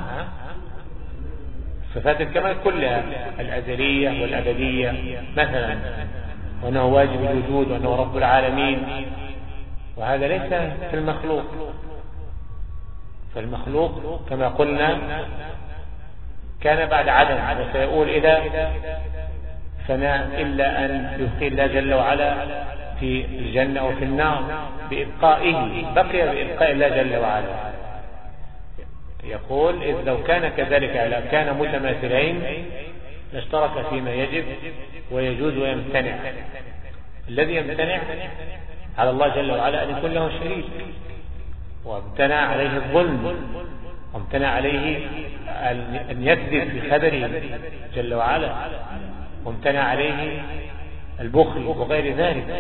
صفات الكمال كلها، الأزلية والأبدية مثلا، وأنه واجب الوجود وأنه رب العالمين، وهذا ليس في المخلوق. فالمخلوق كما قلنا كان بعد عدم، وسيقول إذا فناء إلا أن يبقي الله جل وعلا في الجنة أو في النار بإبقائه، بقي بإبقاء الله جل وعلا. يقول إذ لو كان كذلك لو كان متماثلين لاشترك فيما يجب ويجوز ويمتنع. الذي يمتنع على الله جل وعلا أن يكون له شريك، وامتنع عليه الظلم، وامتنع عليه أن يكذب في خبره جل وعلا، وامتنع عليه البخل وغير ذلك.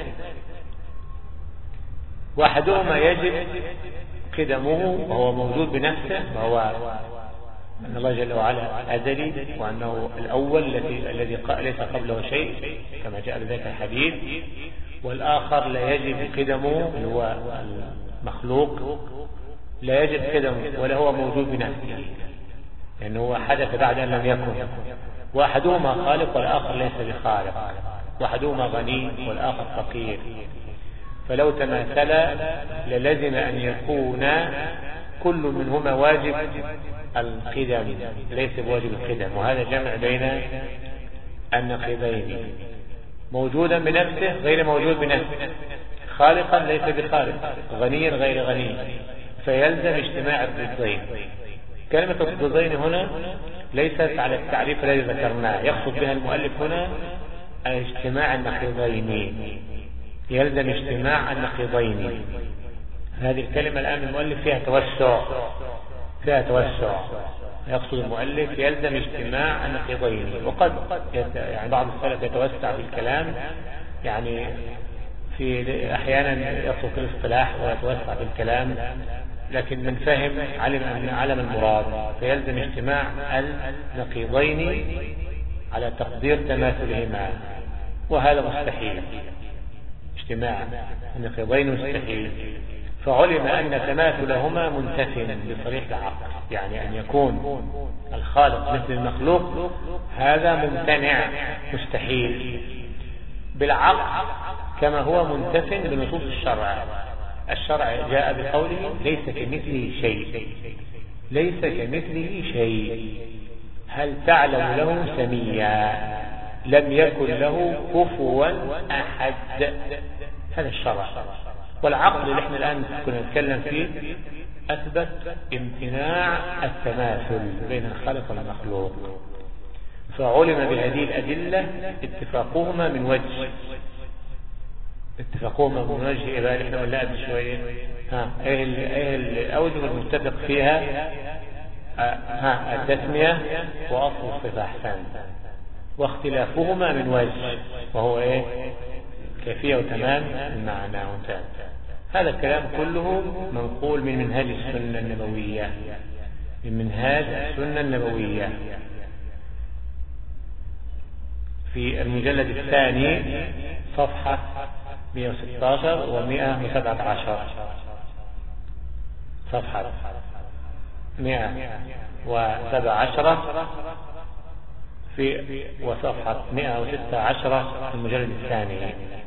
واحدهما يجب قدمه وهو موجود بنفسه، وهو أن الله جل وعلا أزلي، وأنه الأول الذي الذي ليس قبله شيء كما جاء بذلك الحديث. والآخر لا يجب قدمه اللي هو المخلوق، لا يجب قدمه ولا هو موجود بنفسه، لأنه هو حدث بعد أن لم يكن. واحدهما خالق والآخر ليس بخالق، واحدهما غني والآخر فقير. فلو تماثلا للزم أن يكون كل منهما واجب القدم ليس بواجب القدم، وهذا جمع بين النقيضين. موجودا بنفسه غير موجود بنفسه، خالقا ليس بخالق، غنيا غير غني، فيلزم اجتماع الضدين. كلمة الضدين هنا ليست على التعريف الذي ذكرناه، يقصد بها المؤلف هنا اجتماع النقيضين، يلزم اجتماع النقيضين. هذه الكلمة الآن المؤلف فيها توسع، فيها توسع، يقصد المؤلف يلزم اجتماع النقيضين. وقد يعني بعض السلف يتوسع في الكلام، يعني في أحيانا يترك الاصطلاح ويتوسع في الكلام، لكن من فهم علم أن علم المراد، فيلزم اجتماع النقيضين على تقدير تماثلهما، وهذا مستحيل، اجتماع النقيضين مستحيل. فعلم أن تماثلهما منتف بصريح العقل، يعني أن يكون الخالق مثل المخلوق هذا ممتنع مستحيل بالعقل، كما هو منتف بنصوص الشرع. الشرع جاء بقوله ليس كمثله شيء، ليس كمثله شيء، هل تعلم له سميا، لم يكن له كفوا أحد. هذا الشرع. والعقل اللي احنا الآن كنا نتكلم فيه أثبت امتناع التماثل بين الخالق والمخلوق، فعلم بهذه الأدلة اتفاقهما من وجه، اتفاقهما من وجه إيه بقى احنا قلنا قبل شوية؟ ها ايه ايه الأوجه المتفق فيها؟ ها التسمية وأصل الصفة أحسن، واختلافهما من وجه وهو ايه؟ كيفية وتمام المعنى. ممتاز. هذا الكلام كله منقول من منهاج السنة النبوية، من منهاج السنة النبوية في المجلد الثاني صفحة مئة وستة عشر ومئة وسبعة عشر، صفحة مئة وسبعة عشر في وصفحة مئة وستة عشر في المجلد الثاني.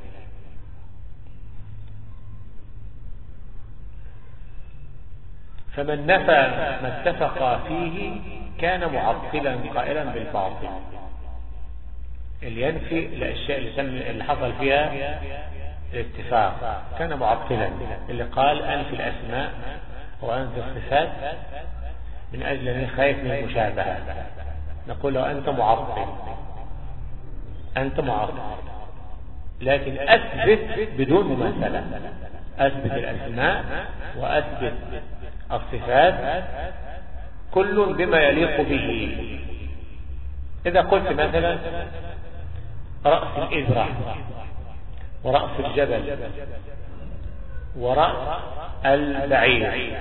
فمن نفى ما اتفق فيه كان معطلا قائلا بالباطل. اللي ينفي الأشياء اللي, اللي حصل فيها الاتفاق كان معطلا. اللي قال أنفي الأسماء وأنفي الصفات من أجل أن خايف من المشابهة، نقول له أنت معطل، أنت معطل، لكن أثبت بدون مماثلة، أثبت الأسماء وأثبت الصفات كل بما يليق به. إذا قلت مثلا رأس الإذرة ورأس الجبل ورأس البعير،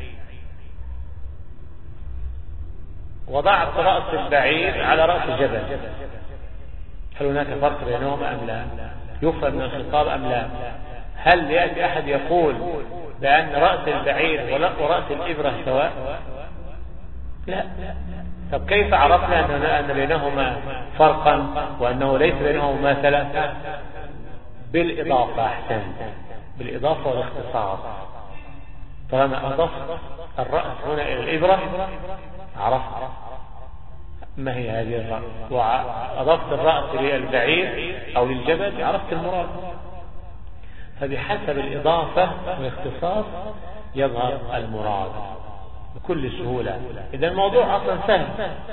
وضعت رأس البعير على رأس الجبل، هل هناك فرق بينهما أم لا؟ يفهم من الخطاب أم لا؟ هل يأتي أحد يقول بأن رأس البعير ورأس الإبرة سواء؟ لا. طب كيف عرفنا أن بينهما فرقا وأنه ليس بينهما مماثلة؟ بالإضافة. أحسن، بالإضافة والاختصاص. طالما أضفت الرأس هنا إلى الإبرة عرفت ما هي هذه الرأس، وأضفت الرأس للبعير أو للجبل عرفت المراد. فبحسب الإضافة والاختصاص يظهر المراد بكل سهولة. إذا الموضوع أصلا سهل،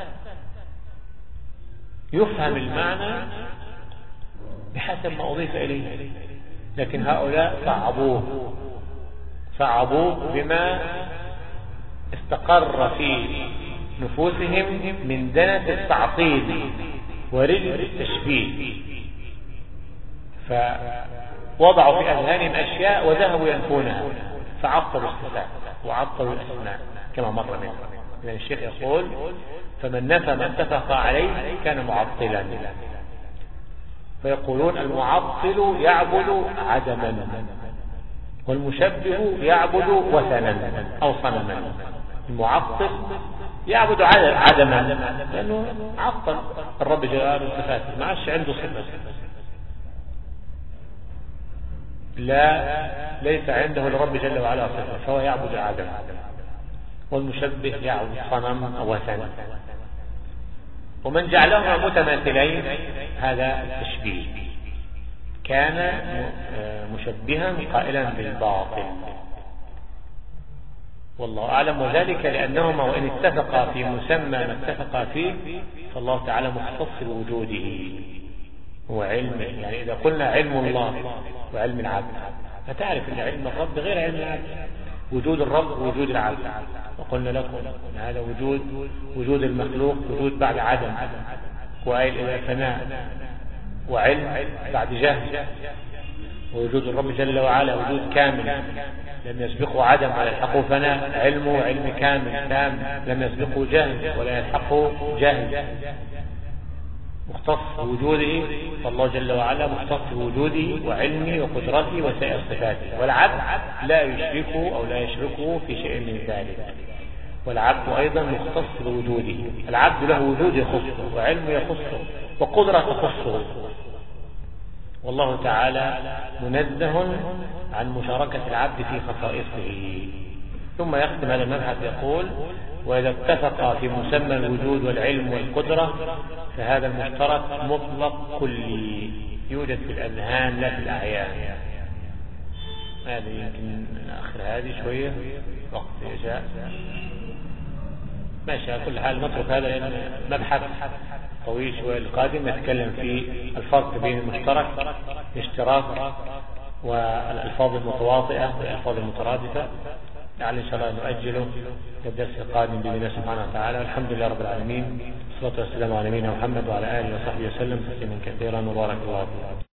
يفهم المعنى بحسب ما أضيف إليه، لكن هؤلاء صعبوه صعبوه بما استقر في نفوسهم من دنس التعطيل ورجل التشبيه، فوضعوا في أذهانهم أشياء وذهبوا ينفونها، فعطلوا الصفات وعطلوا الأسماء كما مر منه. إذن الشيخ يقول فمن نفى ما اتفق عليه كان معطلا. فيقولون المعطل يعبد عدما، والمشبه يعبد وثنا أو صنما. المعطل يعبد عدما لأنه عطل الرب جل وعلا صفاته، ما عادش عنده صفة، لا ليس عنده الرب جل وعلا صفة، فهو يعبد عدما. والمشبه يعبد صنم أو وثن. ومن جعلهما متماثلين هذا التشبيه، كان مشبها قائلا بالباطل، والله أعلم. وذلك لأنهما وإن اتفقا في مسمى ما اتفقا فيه فالله تعالى مختص بوجوده، هو علم، يعني إذا قلنا علم الله وعلم العبد فتعرف أن علم الرب غير علم العبد، وجود الرب ووجود العبد. وقلنا لكم أن هذا وجود وجود المخلوق وجود بعد عدم، وآيل إلى فناء، وعلم بعد جهل. ووجود الرب جل وعلا وجود كامل لم يسبقه عدم ولا يلحقه فناء، علمه علم كامل تام لم يسبقه جهل ولا يلحقه جهل، مختص بوجوده. فالله جل وعلا مختص بوجوده وعلمه وقدرته وسائر صفاته، والعبد لا يشركه أو لا يشركه في شيء من ذلك. والعبد أيضا مختص بوجوده، العبد له وجود يخصه وعلم يخصه وقدرة تخصه، والله تعالى منزه عن مشاركة العبد في خصائصه. ثم يختم هذا المبحث يقول: وإذا اتفق في مسمى الوجود والعلم والقدرة فهذا المشترك مطلق كلي يوجد في الأذهان لا في الأعيان. هذه يمكن نأخر هذه شوية وقت جاء ماشي. على كل حال نترك هذا لأن مبحث طويل شوية. القادم نتكلم في الفرق بين المشترك الاشتراك والألفاظ المتواطئة والألفاظ المترادفة. لعل إن شاء الله نؤجله للدرس القادم بإذن الله سبحانه وتعالى. الحمد لله رب العالمين، والصلاة والسلام على نبينا محمد وعلى آله وصحبه وسلم تسليما كثيرا، وبارك الله فيكم.